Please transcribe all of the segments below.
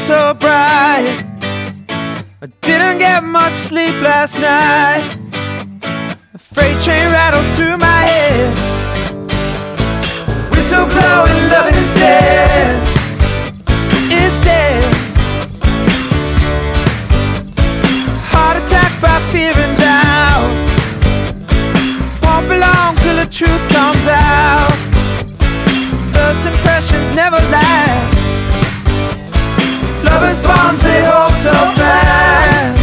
so bright. I didn't get much sleep last night. A freight train rattled through my head. Whistle blowing, loving is dead. Is dead. Heart attack by fear and doubt. Won't belong till the truth comes out. First impressions never last. Lovers' bonds, they hold so fast.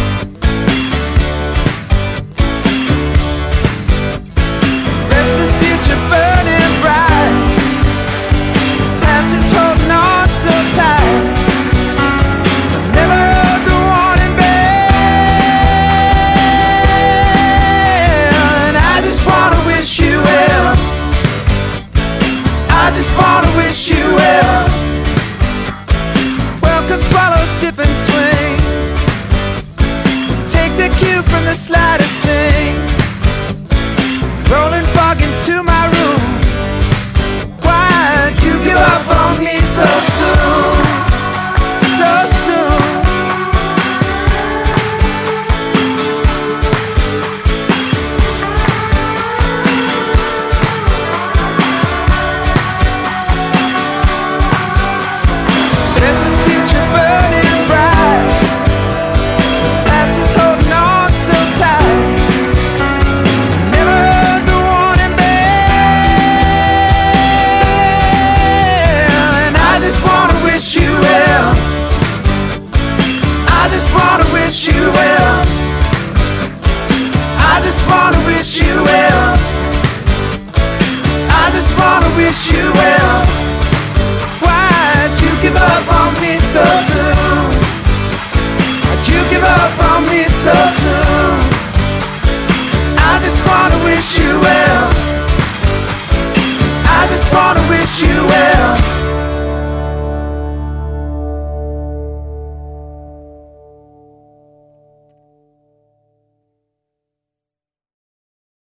Restless future burning bright. Past is holding on so tight. Never heard the warning bell. And I just wanna wish you well. I just wanna wish you well. Welcome swallows, dip and swing. Take the cue from the slightest thing. Rolling fog into my room. Why'd you give up on me so soon? So soon. Restless future burning bright. Past is holding on so tight. Never heard the warning bell. And I just wanna wish you well. I just wanna wish you well. I just wanna wish you well. I just wanna wish you well.